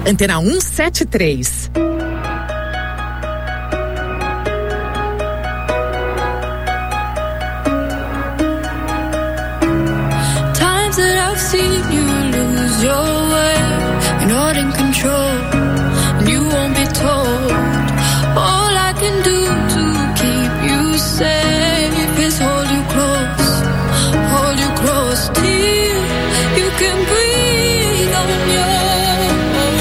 Antena 173. Times that I've seen you lose your way, you're not in control, and you won't be told. All I can do to keep you safe is hold you close till you can breathe on your own.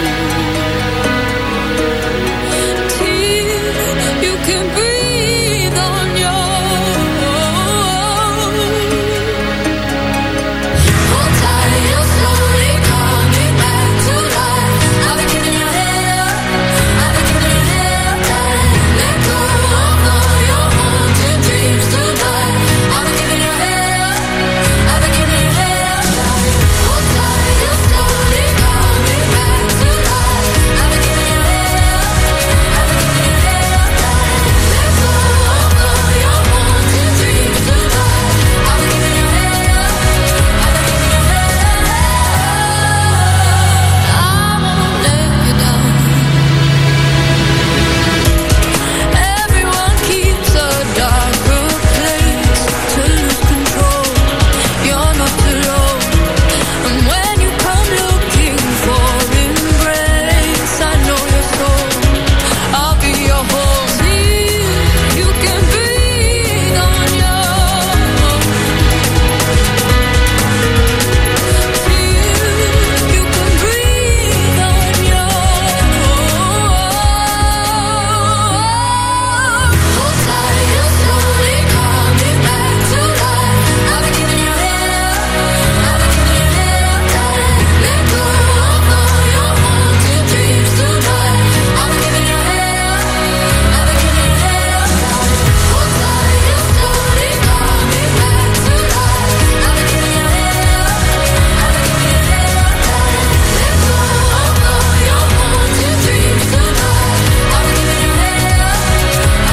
Till you can breathe on your own. Hold tight, you're slowly coming back to life. I've been keeping your head up, I've been keeping your head tight. Let go of all your haunted dreams tonight. I've been keeping your head up, I've been keeping your head tight. Hold tight, you're slowly coming back to life. I've been keeping your head up, I've been keeping your head tight. Let go of all your haunted dreams tonight. I've been keeping your head up, I've been keeping your head tight. I won't let you down. Everyone keeps a darker place to lose control. You're not alone. And when you come looking for embrace, I know your soul. I'll be your home. Till you can breathe on your own. Till you can breathe on your own. Hold tight, you're slowly coming back to life. I've been keeping your head up, I've been keeping your head tight. Let go of all your haunted dreams tonight. I've been keeping your head up, I've been keeping your head tight. Hold tight, you're slowly coming back to life. I've been keeping your head up, I've been keeping your head tight. Let go of all your haunted dreams tonight. I've been keeping your head up, I've been keeping your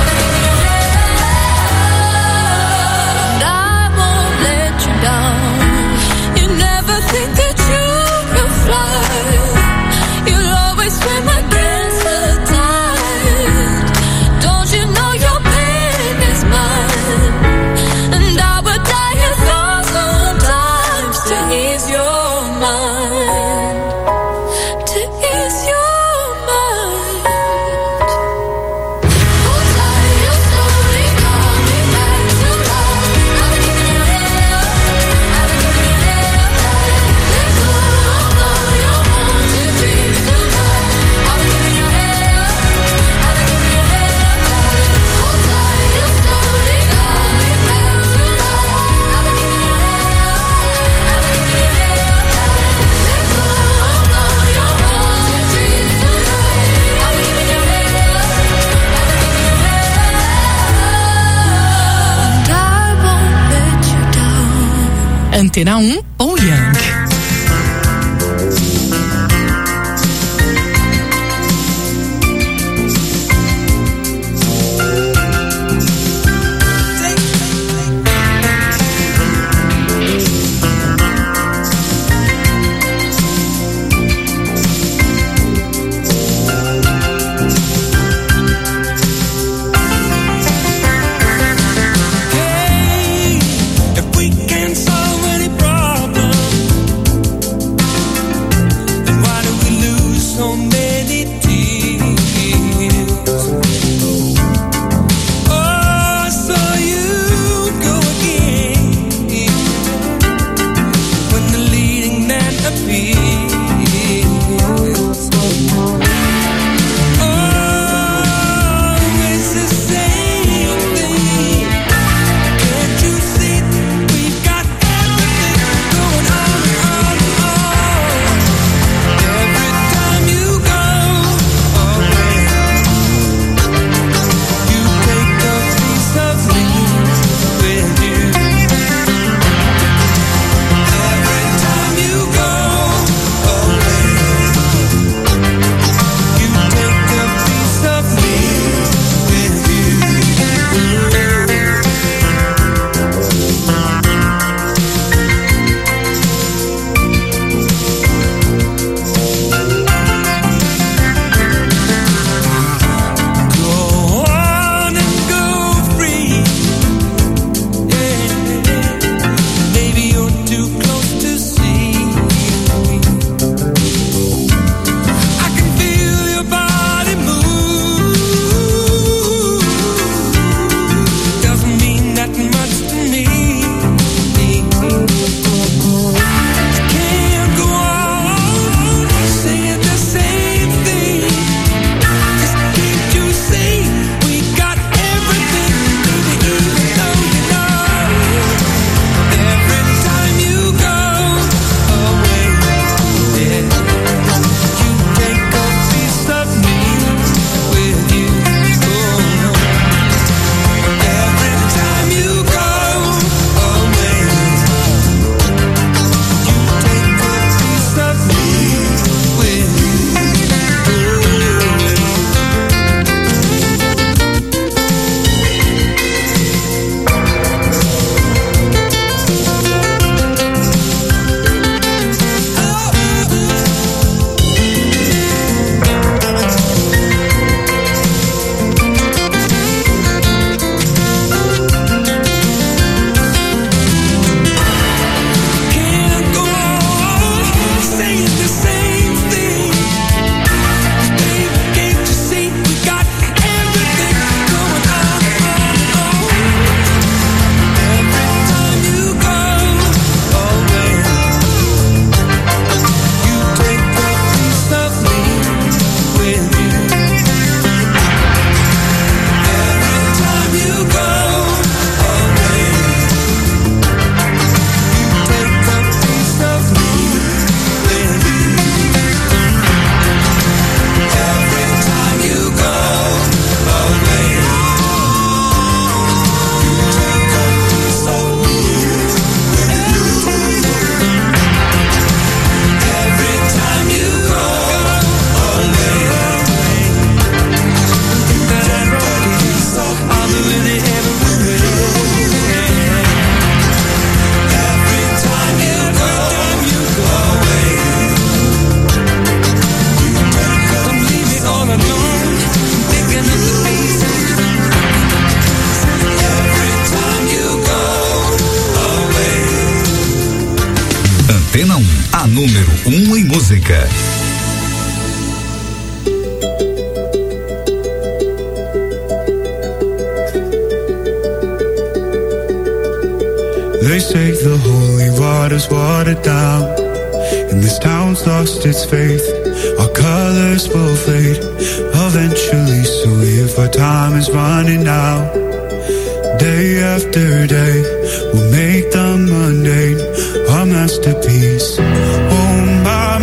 head. And I won't let you down. You never think that you will fly. You'll always swim against the tide. Don't you know your pain is mine? And I would die 1,000 times to ease your mind. To ease your mind. Hold tight, you're slowly coming back to life. I've been keeping your head up, I've been keeping your head tight. Let go of all your haunted dreams tonight. I've been keeping your head up, I've been keeping your head tight. Hold tight, you're slowly coming back to life. I've been keeping your head up, I've been keeping your head tight. Let go of all your haunted dreams tonight. I've been keeping your head up, I've been keeping your head. And I won't let you down. Antena 1, Paul Young. If we can solve any problem, Antena 1, a número 1 em música. They say the holy water's watered down, and this town's lost its faith. Our colors will fade eventually, so if our time is running out, day after day, we'll make the mundane our masterpiece. Oh my,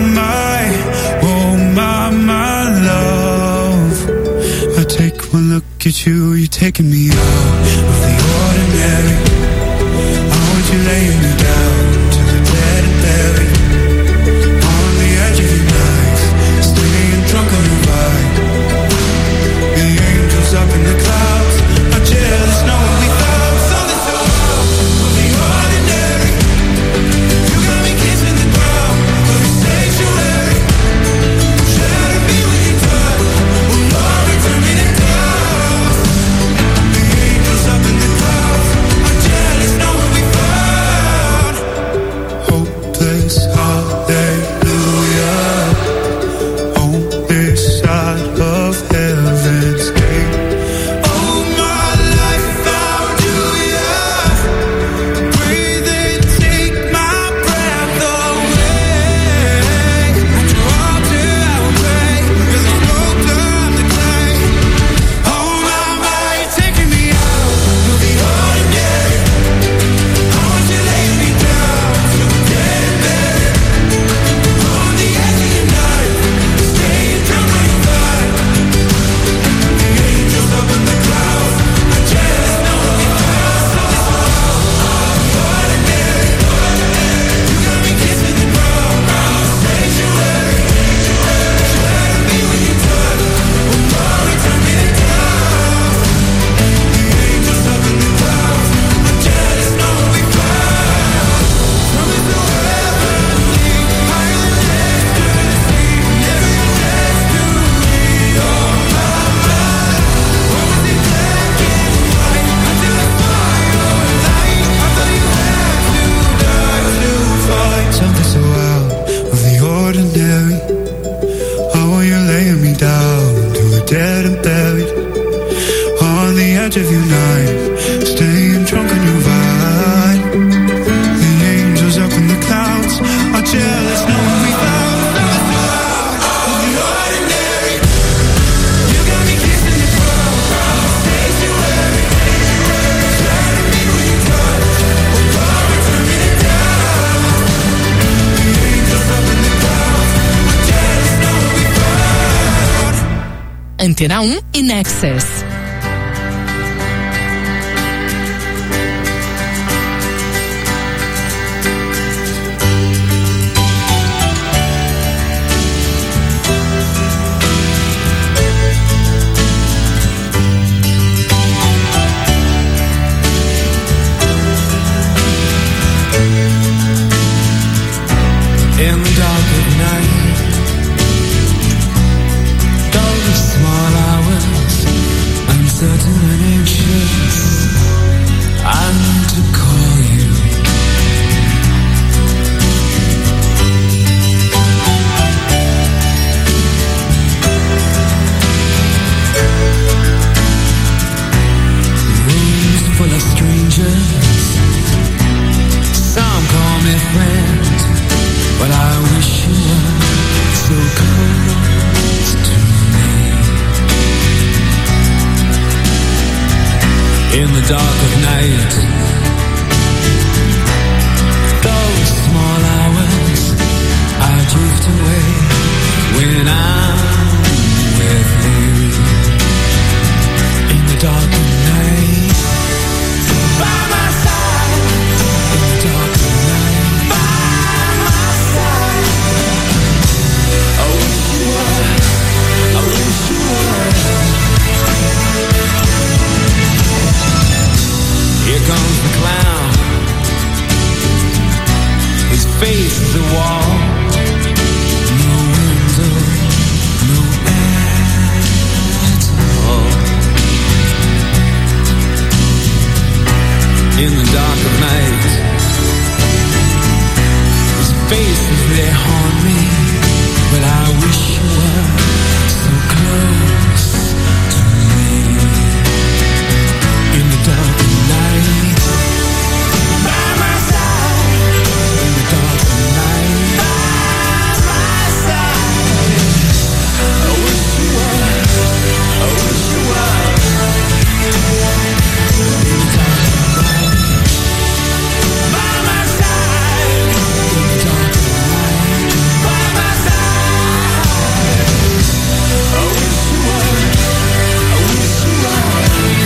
love. I take one look at you, you're taking me out of the ordinary. You laying me down to the dead and buried on the edge of your knife, staying drunk on your vibe. The angels up in the clouds are jealous knowing we found something so out of the ordinary. You got me kissing the ground of your sanctuary. Shatter me when you touch, oh Lord, return me to dust. The angels up in the clouds are jealous knowing we found. Hallelujah, on this side of heaven's gate. Oh, my life found you, yeah. Breathe and take my breath away. At your altar I will pray, 'cause there's no time to play. Oh, my, you're taking me out of the ordinary. I want you laying me down to the dead and buried. On the edge of your knife, staying drunk on your vibe. The angels up in the clouds are jealous knowing we found something so ordinary. You got me kissing the ground, sanctuary. Shatter me when you touch, oh Lord, return me to dust. The angels up in the clouds are jealous knowing we found something so heavenly, higher than ecstasy, never next to me. Oh my, what was it black and white until I saw your light? I thought you had to die to fight something so out of the ordinary. Oh, you're laying me down to a dead and buried on the edge of your knife, staying drunk on your vibe. The angels up in the clouds are jealous knowing we found something so out of the ordinary. You got me kissing the ground, sanctuary. Shatter me when you touch, oh Lord, return me to dust. The angels up in the clouds are jealous knowing we found. Antena 1 e Nexus. In the dark of night, those small hours, uncertain and anxious, I need to call you. Rooms full of strangers, some call me friend, but I wish you were so close to me. In the dark of night, those small hours, I drift away when I'm with you. In the dark of night, by my side. In the dark of night, by my side. I wish you were, I wish you were. Here comes the clock. they haunt me, but I wish you were so close to me. In the dark of night, by my side. In the dark of night, by my side. I wish you were, I wish you were. In the dark of night, by my side. In the dark of night, by my side. I wish you were, I wish you were.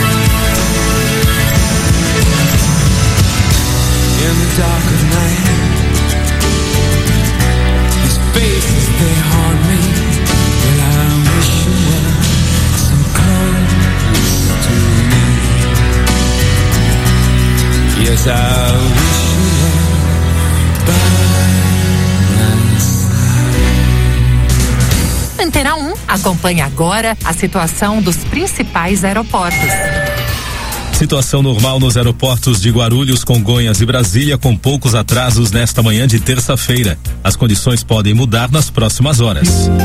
In the dark of night, these faces they haunt me, but I wish you were so close to me. Yes, I wish you were by my side. Antena 1 acompanha agora a situação dos principais aeroportos. Situação normal nos aeroportos de Guarulhos, Congonhas e Brasília, com poucos atrasos nesta manhã de terça-feira. As condições podem mudar nas próximas horas.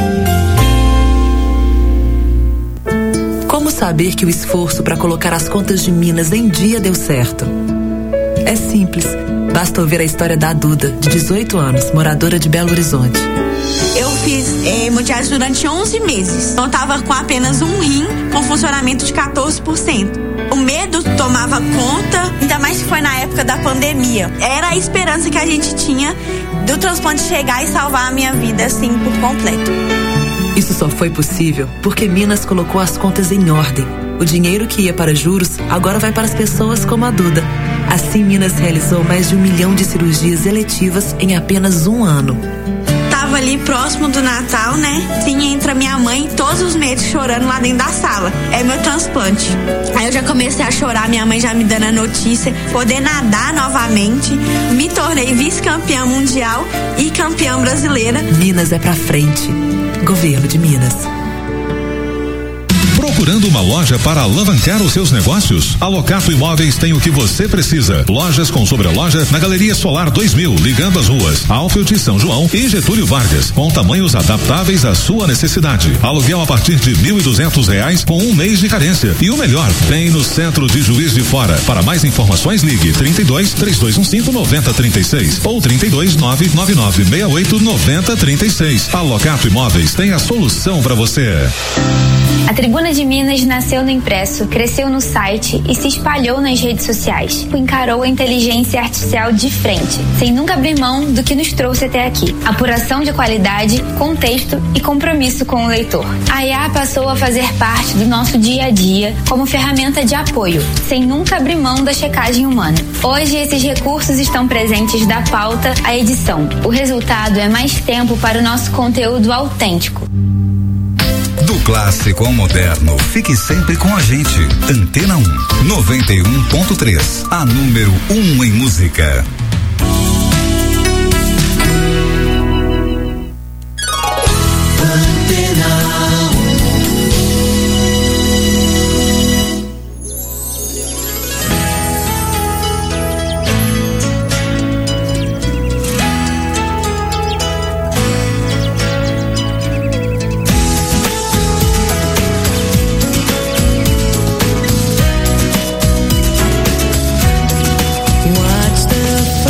Como saber que o esforço para colocar as contas de Minas em dia deu certo? É simples. Basta ouvir a história da Duda, de 18 anos, moradora de Belo Horizonte. Eu fiz hemodiálise durante 11 meses. Eu tava com apenas um rim com funcionamento de 14%. O medo tomava conta, ainda mais que foi na época da pandemia. Era a esperança que a gente tinha do transplante chegar e salvar a minha vida, assim, por completo. Isso só foi possível porque Minas colocou as contas em ordem. O dinheiro que ia para juros agora vai para as pessoas como a Duda. Assim, Minas realizou mais de 1 milhão de cirurgias eletivas em apenas um ano. Tava ali próximo do Natal, né? Sim, entra minha mãe, todos os médicos chorando lá dentro da sala. É meu transplante. Aí eu já comecei a chorar, minha mãe já me dando a notícia. Poder nadar novamente. Me tornei vice-campeã mundial e campeã brasileira. Minas é pra frente. Governo de Minas. Procurando uma loja para alavancar os seus negócios? A Locato Imóveis tem o que você precisa. Lojas com sobreloja na Galeria Solar 2000, ligando as ruas Alfield, São João e Getúlio Vargas, com tamanhos adaptáveis à sua necessidade. Aluguel a partir de R$1.200 com 1 mês de carência. E o melhor, tem no centro de Juiz de Fora. Para mais informações, ligue 32-3215-9036 ou 32-99968-9036. A Locato Imóveis tem a solução para você. A Tribuna de Minas nasceu no impresso, cresceu no site e se espalhou nas redes sociais. Encarou a inteligência artificial de frente, sem nunca abrir mão do que nos trouxe até aqui. Apuração de qualidade, contexto e compromisso com o leitor. A IA passou a fazer parte do nosso dia a dia como ferramenta de apoio, sem nunca abrir mão da checagem humana. Hoje, esses recursos estão presentes da pauta à edição. O resultado é mais tempo para o nosso conteúdo autêntico. Do clássico ao moderno, fique sempre com a gente. Antena 1, 91.3, a número 1 em música. Watch the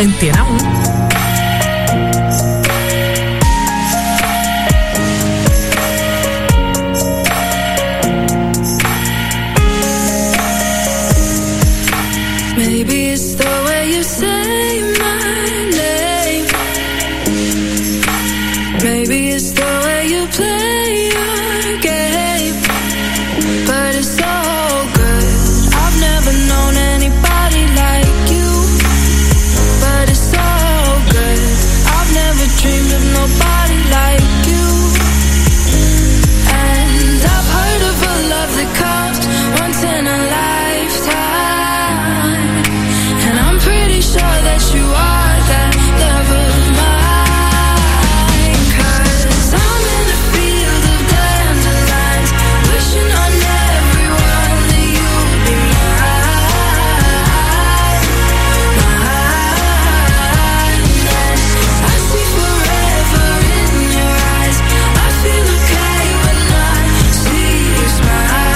Antena 1. Maybe it's the way you say my name. Maybe it's the way you play your game. But it's so good. I've never known anybody like you. But it's so good. I've never dreamed of nobody like you. And I've heard of a love that comes once in a lifetime. Sure that you are that love of mine. 'Cause I'm in a field of dandelions, wishing on everyone that you'd be mine. And I see forever in your eyes. I feel okay when I see you smile.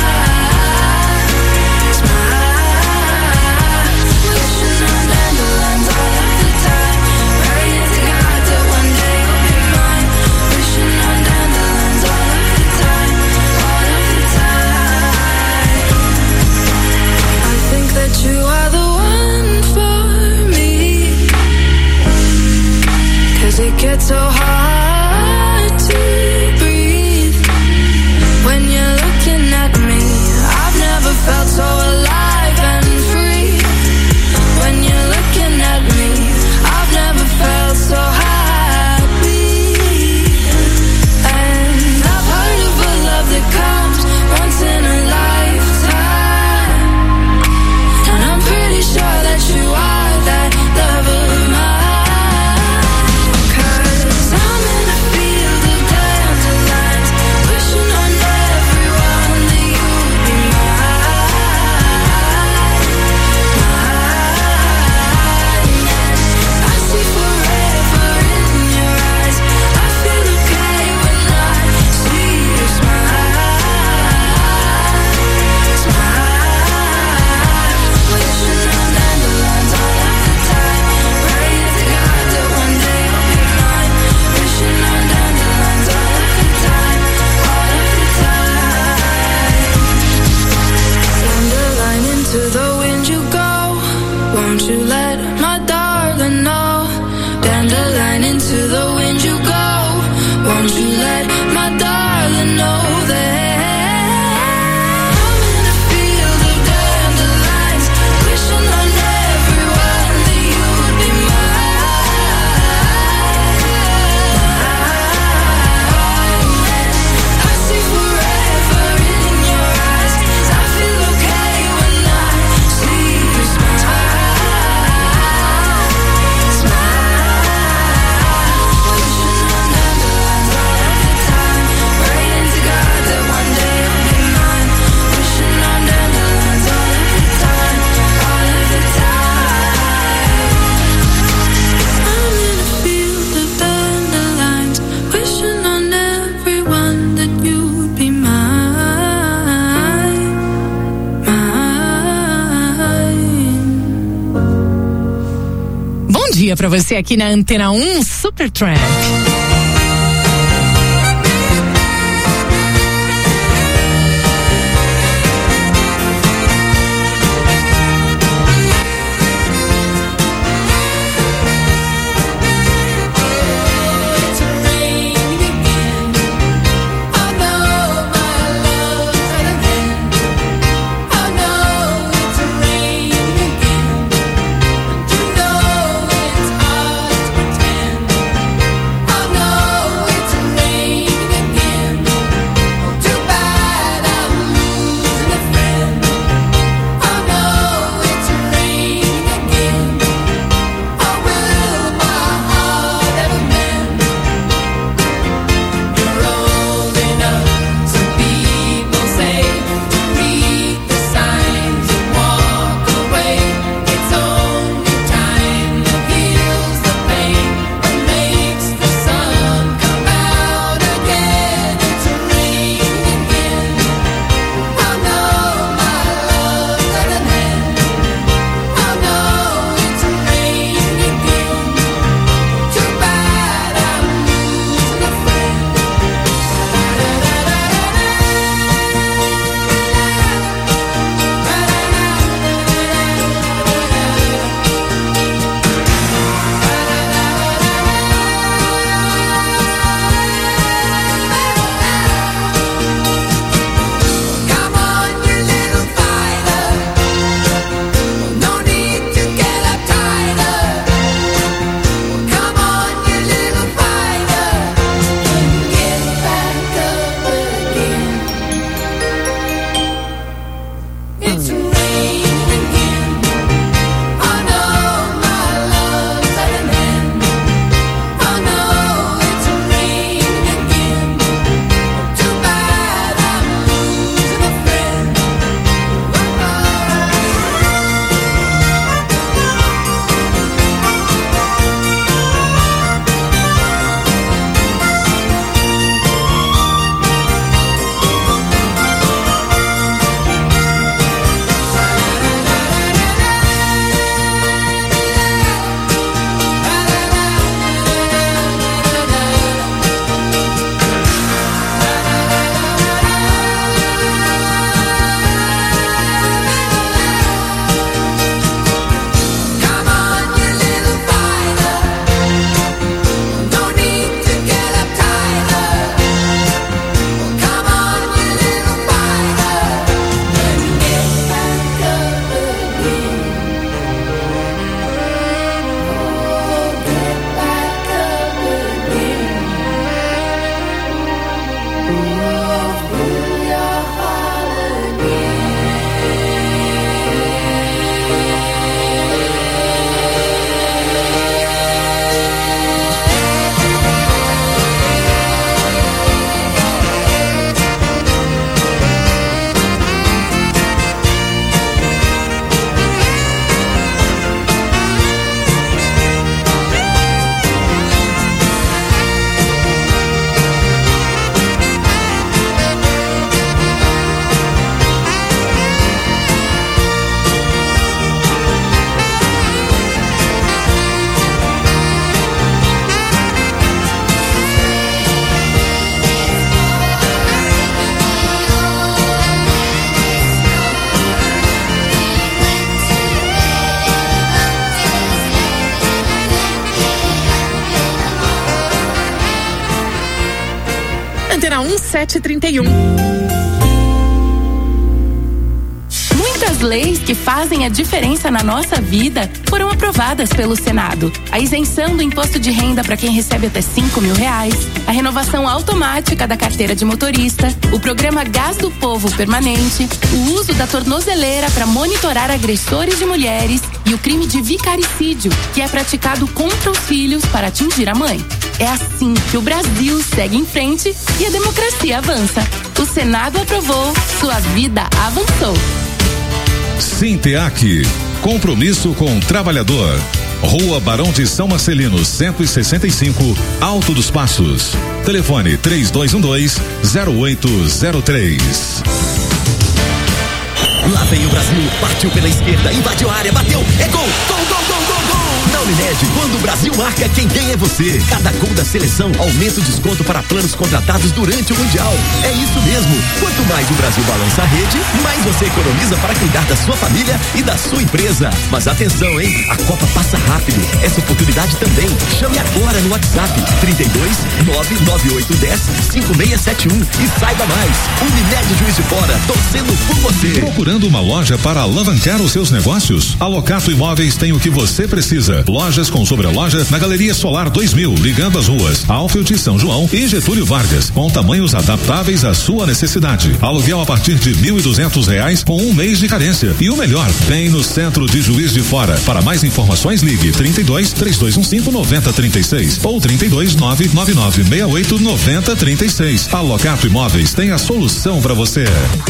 You are the one for me. 'Cause it gets so hard to breathe when you're looking at me. I've never felt so alive and free. When you're looking at me, I've never felt so happy. And I've heard of a love that comes once in a lifetime. Sure that you are that love of mine. 'Cause I'm in a field of dandelions, wishing on everyone that you'd be mine. I see forever in your eyes. I feel okay when I see you smile. To the wind you go, won't you let my darling know? Dandelion into the wind you go, won't you let my darling know that I'm in a field of dandelions, wishing on everyone that you'd be mine. I see forever in your eyes. I feel okay when I see you smile. Wishing on dandelions all of the time, praying to God that one day you'll be mine. Wishing on dandelions all of the time, all of the time. I'm in a field of dandelions, wishing on everyone that you'd be mine, mine. Bom dia pra você aqui na Antena 1 Supertramp. I know 3731. Muitas leis que fazem a diferença na nossa vida foram aprovadas pelo Senado. A isenção do imposto de renda para quem recebe até R$5.000, a renovação automática da carteira de motorista, o programa Gás do Povo permanente, o uso da tornozeleira para monitorar agressores de mulheres e o crime de vicaricídio, que é praticado contra os filhos para atingir a mãe. É assim que o Brasil segue em frente e a democracia avança. O Senado aprovou, sua vida avançou. Sinteac, compromisso com o trabalhador. Rua Barão de São Marcelino, 165, Alto dos Passos. Telefone 3212-0803. Lá vem o Brasil, partiu pela esquerda, invadiu a área, bateu, é gol, gol, gol, gol, gol, gol. Na Unimed, quando o Brasil marca, quem ganha é você. Cada gol da seleção aumenta o desconto para planos contratados durante o Mundial. É isso mesmo. Quanto mais o Brasil balança a rede, mais você economiza para cuidar da sua família e da sua empresa. Mas atenção, hein? A Copa passa rápido. Essa oportunidade também. Chame agora no WhatsApp 32 99810 5671 e saiba mais. Unimed Juiz de Fora, torcendo por você. Procurando uma loja para alavancar os seus negócios? A Locato Imóveis tem o que você precisa. Lojas com sobreloja na Galeria Solar 2000, ligando as ruas Alfield e São João e Getúlio Vargas, com tamanhos adaptáveis à sua necessidade. Aluguel a partir de R$1.200 com um mês de carência. E o melhor, bem no centro de Juiz de Fora. Para mais informações, ligue 32-3215-9036 ou 32-99968-9036. A Locato Imóveis tem a solução para você.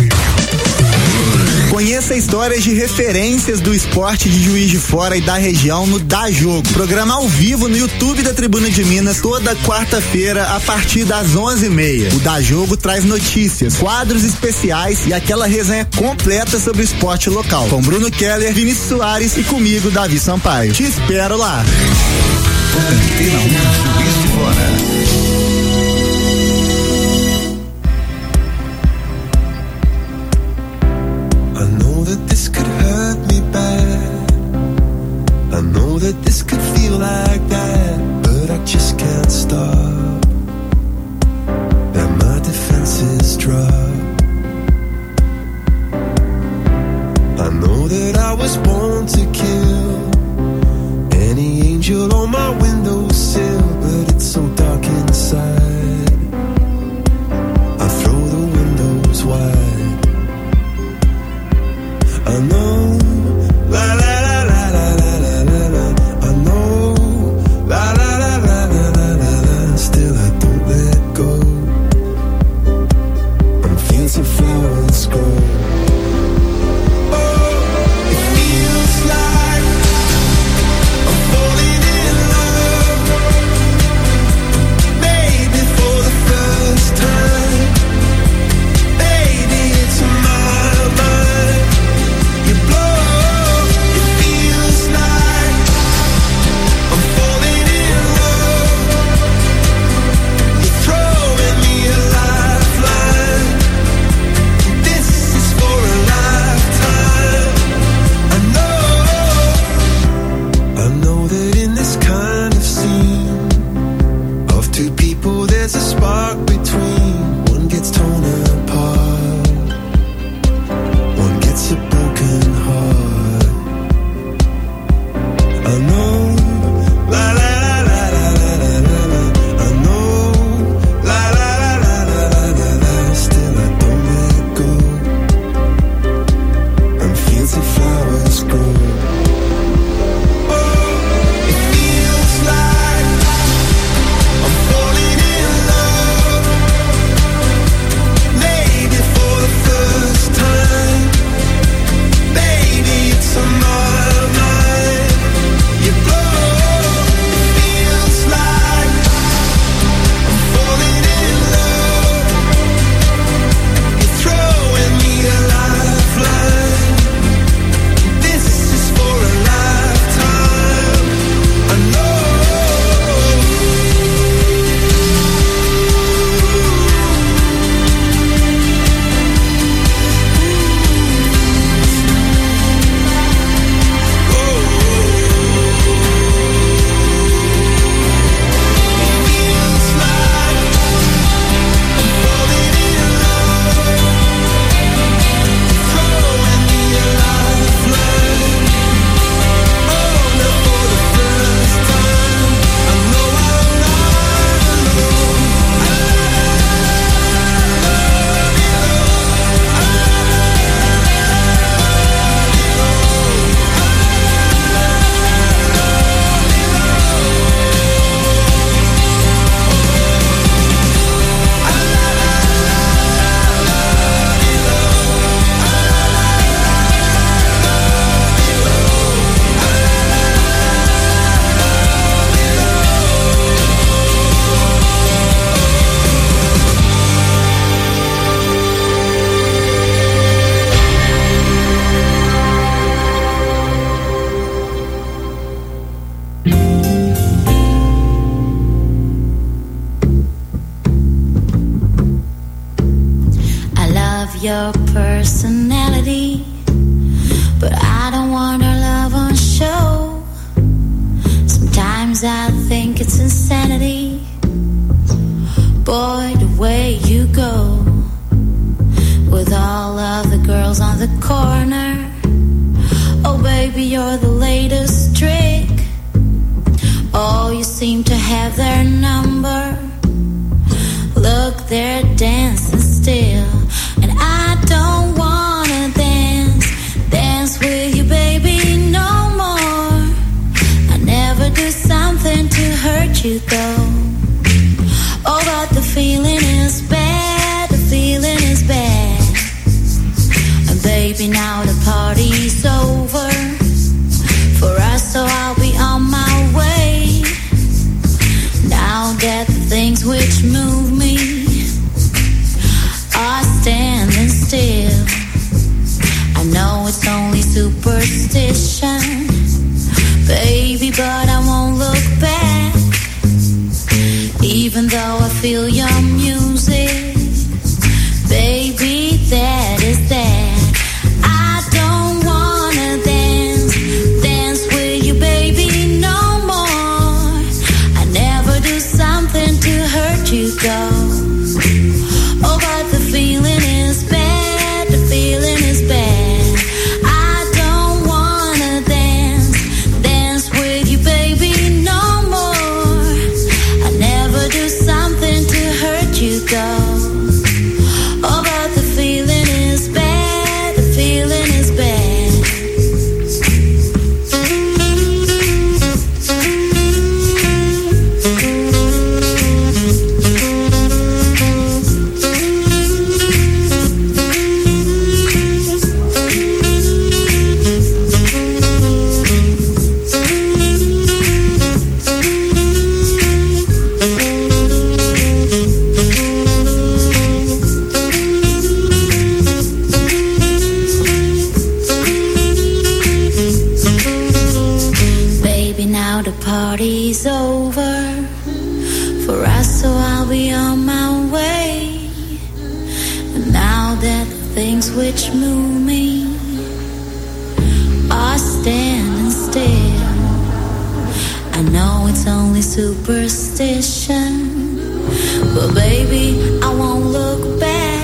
Conheça histórias de referências do esporte de Juiz de Fora e da região no Dá Jogo. Programa ao vivo no YouTube da Tribuna de Minas toda quarta-feira a partir das 11h30. O Dá Jogo traz notícias, quadros especiais e aquela resenha completa sobre o esporte local. Com Bruno Keller, Vinícius Soares e comigo, Davi Sampaio. Te espero lá. Antena 1 Juiz de Fora. I know that this could feel like that, but I just can't stop. And my defenses drop. I know that I was born to kill any angel on my windowsill, but it's so dark inside. I throw the windows wide. I know, la la la la la la la la la. I know, la la la la la la la la. Still I don't let go. I'm feeling some flowers grow. Oh, it feels like I'm falling in love. Maybe for the first time. Baby, it's my mind. You're your personality, but I don't want our love on show. Sometimes I think it's insanity. Boy, the way you go with all of the girls on the corner. Oh baby, you're the latest trick. Oh, you seem to have their number. Look, they're dancing still, and I don't wanna dance with you, baby, no more. I never do something to hurt you though. Oh, but the feeling is bad, the feeling is bad. And baby, now the party's over for us, so I'll be on my way. Now that the things which move me are standing still. I know it's only superstition, baby, but I won't look back. Even though I feel your music, baby, that is that. I don't wanna dance with you, baby, no more. I never do something to hurt you though. Oh, but the feeling is bad, the feeling is bad. I don't wanna dance with you, baby, no more. I never do something to hurt you though. Oh, but the feeling is bad, the feeling is bad. Baby, now the party's over for us, so I'll be on my way. And now that the things which move me are standing still, I know it's only superstition, but baby, I won't look back.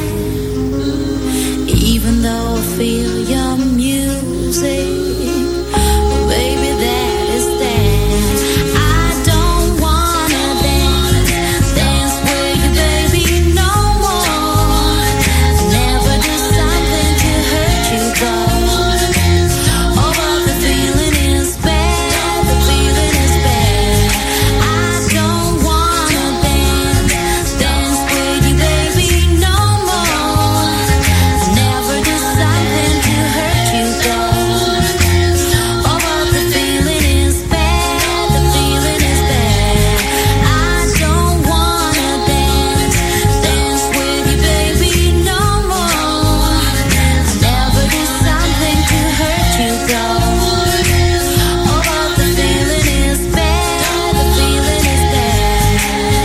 Even though I feel your music, baby, that is that. I don't wanna dance with you, baby, no more. I never do something to hurt you though. Oh, but the feeling is bad, the feeling is bad. I don't wanna dance with you, baby, no more. I never do something to hurt you though. Oh, but the feeling is bad, the feeling is bad. I don't wanna dance with you, baby, no more. I never do something to hurt you though. Oh, but the feeling is bad, the feeling is bad.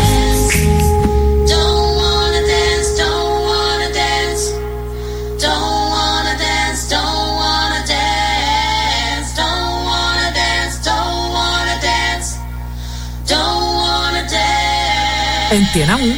Don't wanna dance, don't wanna dance. Don't wanna dance, don't wanna dance. Don't wanna dance, don't wanna dance. Don't wanna dance. Antena 1.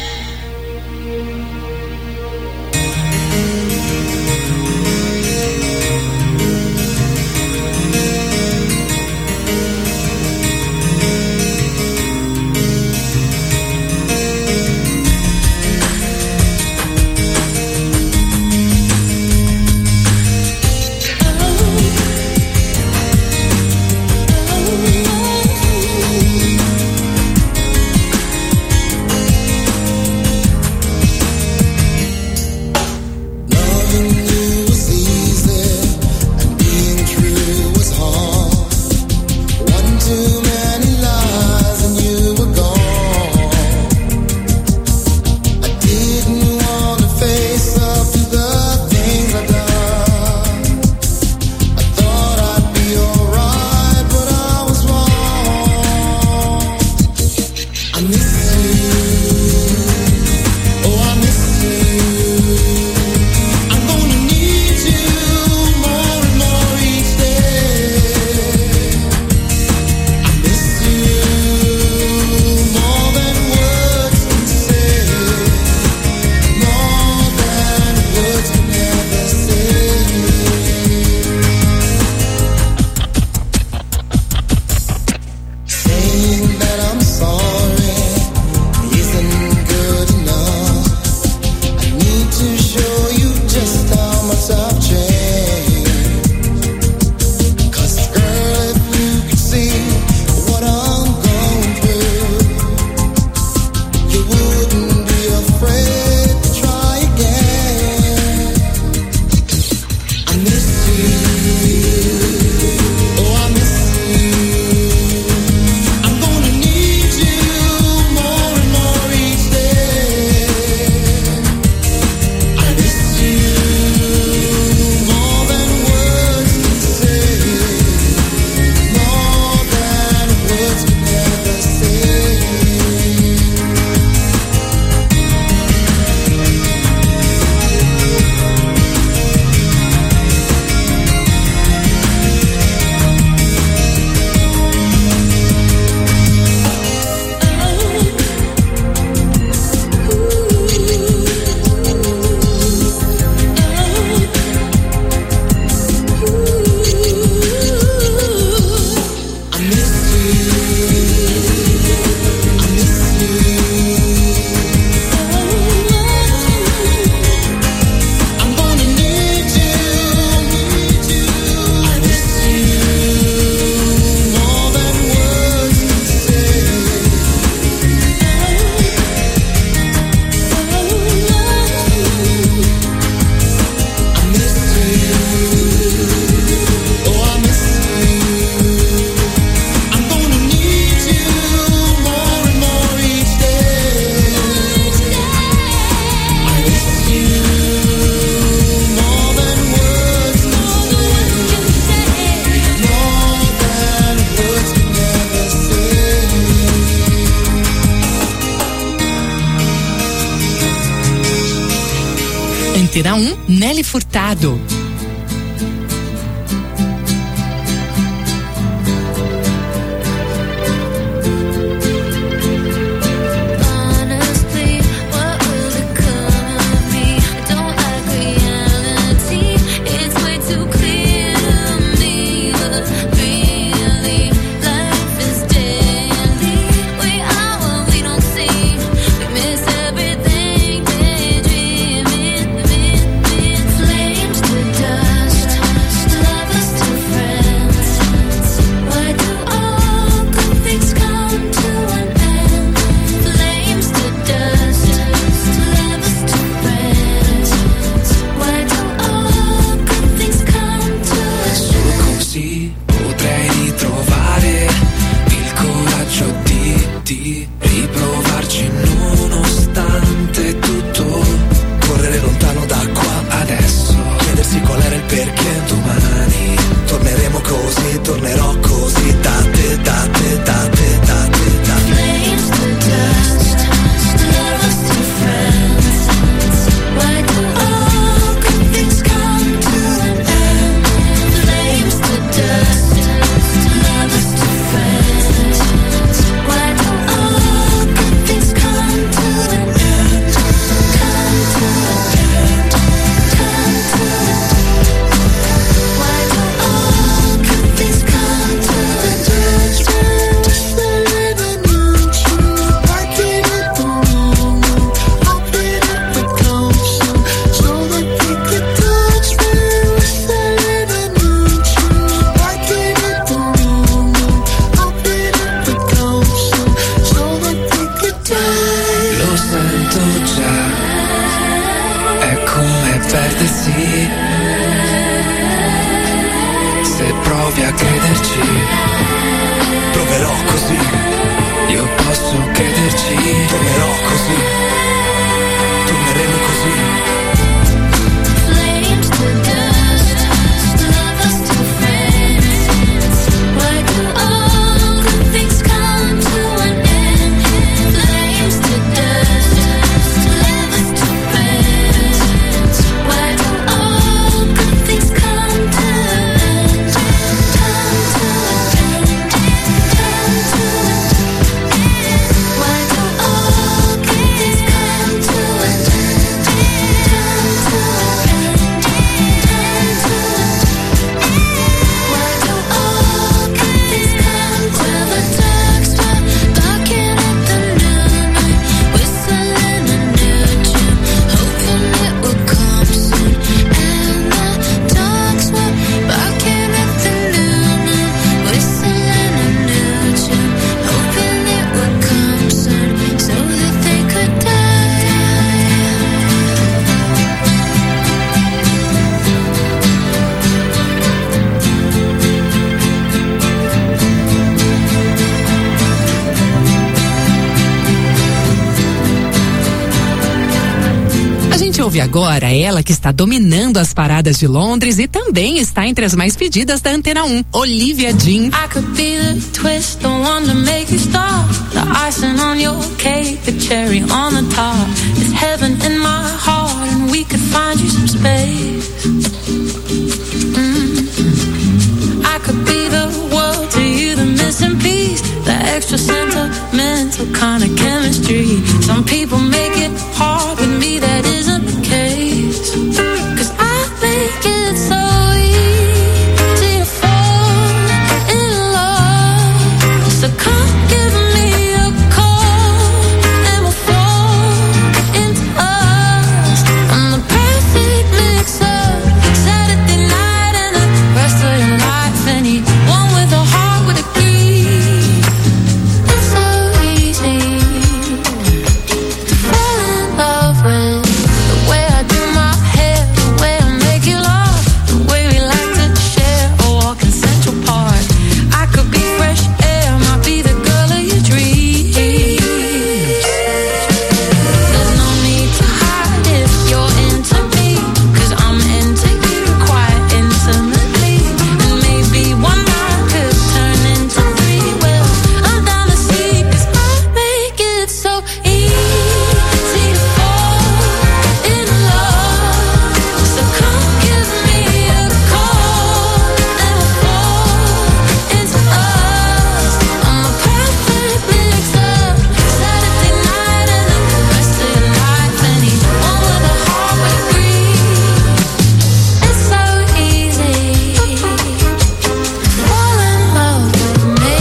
Antena 1, Nelly Furtado. riprovarci nonostante tutto, correre lontano da qua adesso, chiedersi qual era il perché domani torneremo così, tornerò così da te, da te, da te, da te, da te. Flames to dust, love us to friends. Why do all good things come to an end? Flames to dust, love us to friends. Why do all good things come to an end? Come to an end, come to an end. Why do all good things come to an end? Lo sento già, è come perdersi. Se provi a crederci, proverò così. Io posso crederci, tornerò così, torneremo così. Flames to dust, love us to friends. Why do all good things come to an end? Flames to dust, love us to friends. Why do all good things come to an end? Come to an end, come to an end. Why do all good things ouve agora é ela que está dominando as paradas de Londres e também está entre as mais pedidas da Antena 1, Olivia Dean. I could be the twist, the one to make you stop. The icing on your cake, the cherry on the top. It's heaven in my heart, and we could find you some space. I could be the world to you, the missing piece, the extra sentimental kind of chemistry. Some people make it hard, with me that isn't the case. 'Cause I make it so easy to fall in love. So come give me a call and we'll fall into us. I'm the perfect mix-up, Saturday night and the rest of your life. Anyone with a heart would agree. It's so easy to fall in love with the way I do my hair, the way I make you laugh, the way we like to share a walk in Central Park. I could be fresh air, might be the girl of your dreams. There's no need to hide if you're into me, 'cause I'm into you quite intimately. And maybe one night could turn into three. Well, I'm down to see, 'cause I make it so easy to fall in love. So come give me a call and we'll fall into us. I'm a perfect mix-up, Saturday night and the rest of your life. Anyone with a heart would agree. It's so easy to fall in love with me.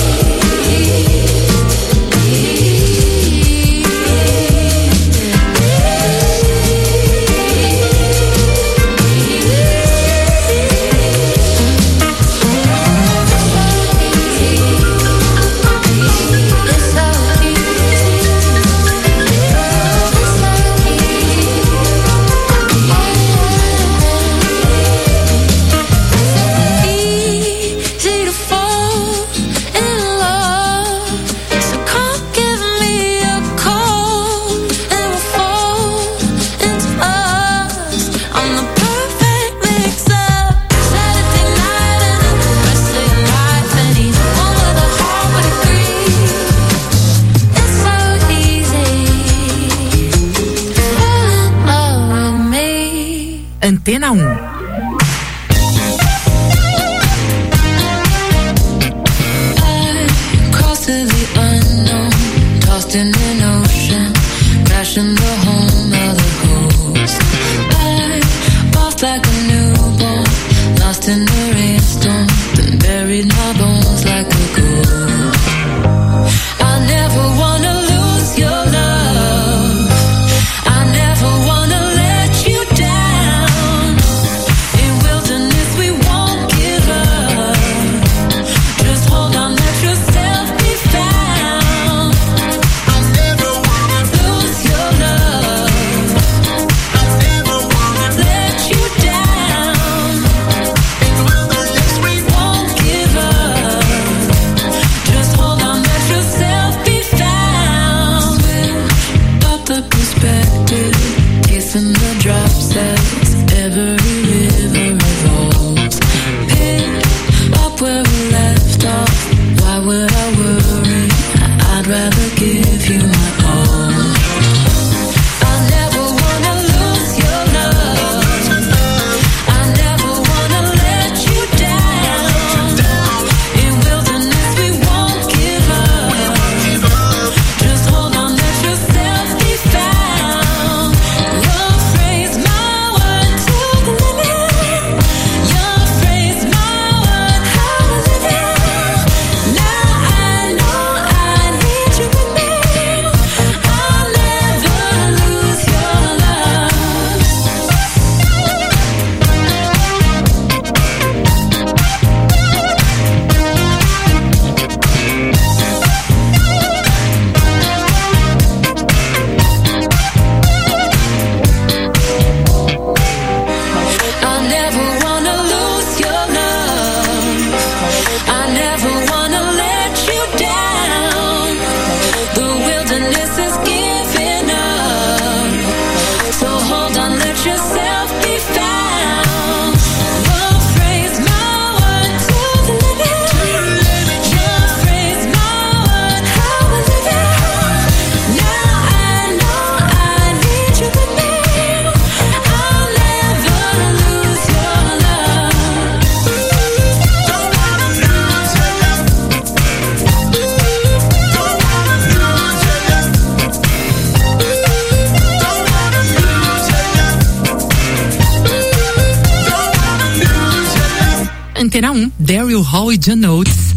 Easy to fall in love. So come give me a call and we'll fall into us. I'm the perfect mix-up, Saturday night and the rest of your life. Anyone with a heart would agree. It's so easy to fall in love with me. Antena 1. Cross to the unknown, tossed in an ocean, crashing the home of the host. I lost like a newborn, lost in the rainstorm, then buried my bones like a ghost. I never wanna lose your love. I never wanna let you down. In wilderness we won't give up. Just hold on, let yourself be found. I never wanna lose your love. I never wanna let you down. In Antena 1, Daryl Hall e John Oates.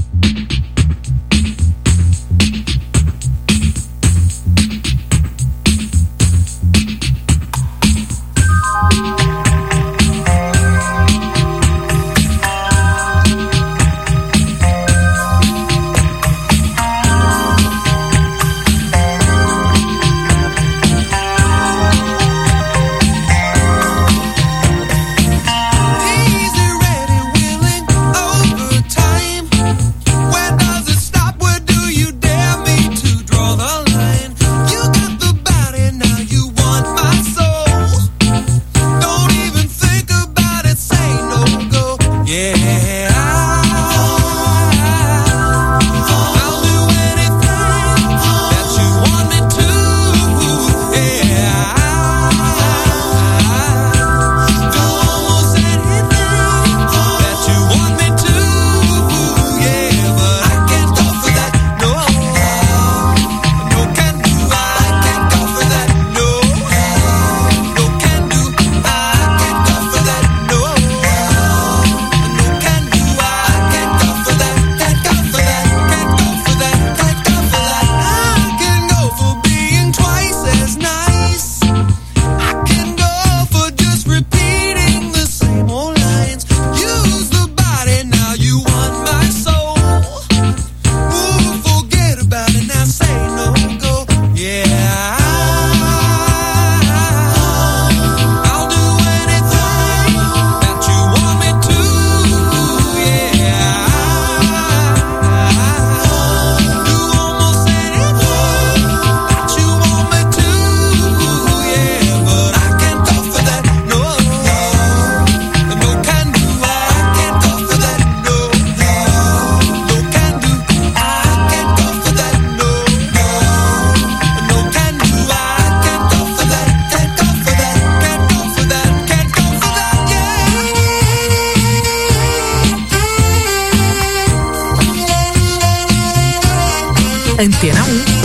Antena 1.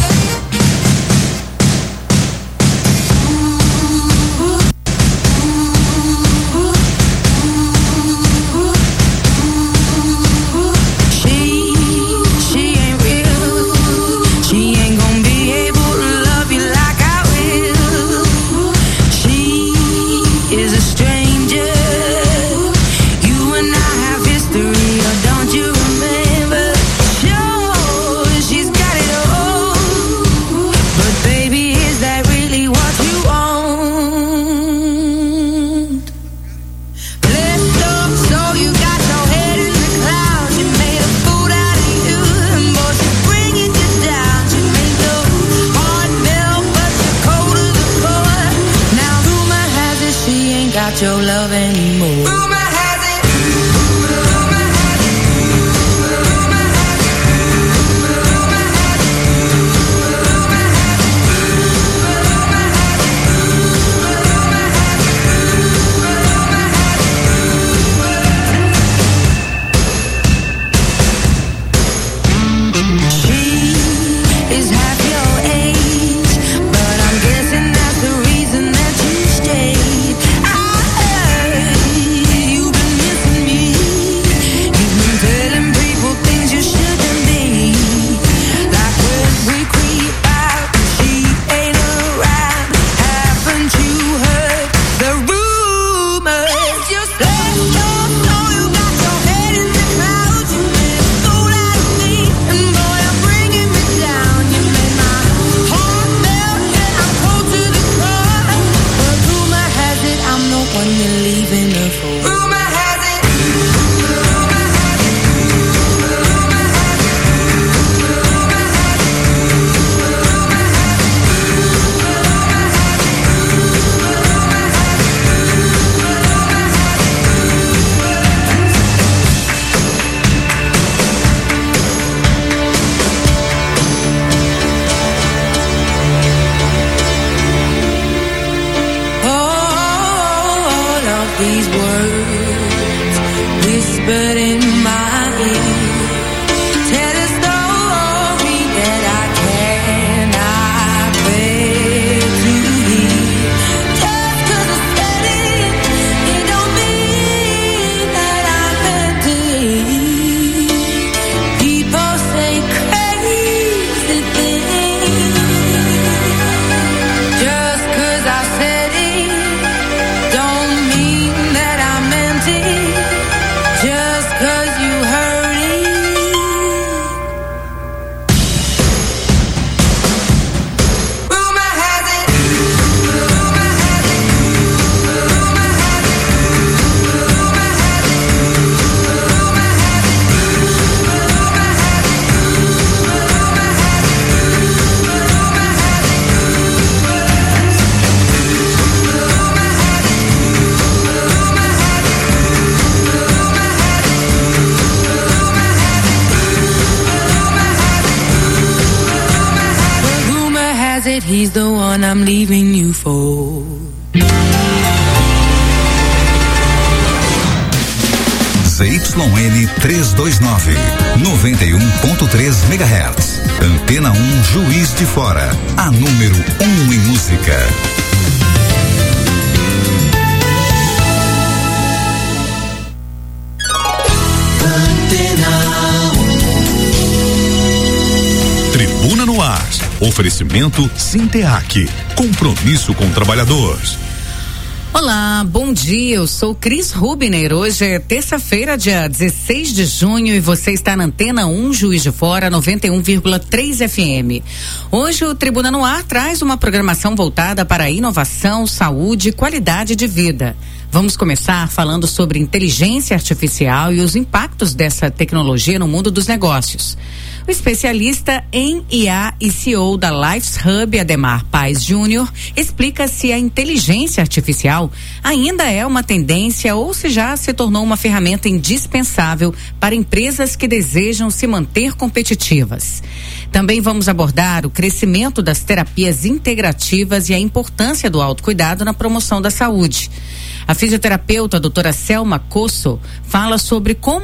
Your love anymore. that he's the one I'm leaving you for. ZYN 329, 91.3 MHz. Antena 1 Juiz de Fora, a número 1 em música. Tribuna no ar. Oferecimento Sinteac. Compromisso com o trabalhador. Olá, bom dia, eu sou Cris Rubiner. Hoje é terça-feira, dia 16 de junho, e você está na Antena 1 Juiz de Fora, 91,3 FM. Hoje o Tribuna no Ar traz uma programação voltada para a inovação, saúde e qualidade de vida. Vamos começar falando sobre inteligência artificial e os impactos dessa tecnologia no mundo dos negócios. O especialista em IA e CEO da Lifes Hub, Ademar Paes Júnior, explica se a inteligência artificial ainda é uma tendência ou se já se tornou uma ferramenta indispensável para empresas que desejam se manter competitivas. Também vamos abordar o crescimento das terapias integrativas e a importância do autocuidado na promoção da saúde. A fisioterapeuta doutora Selma Cosso fala sobre como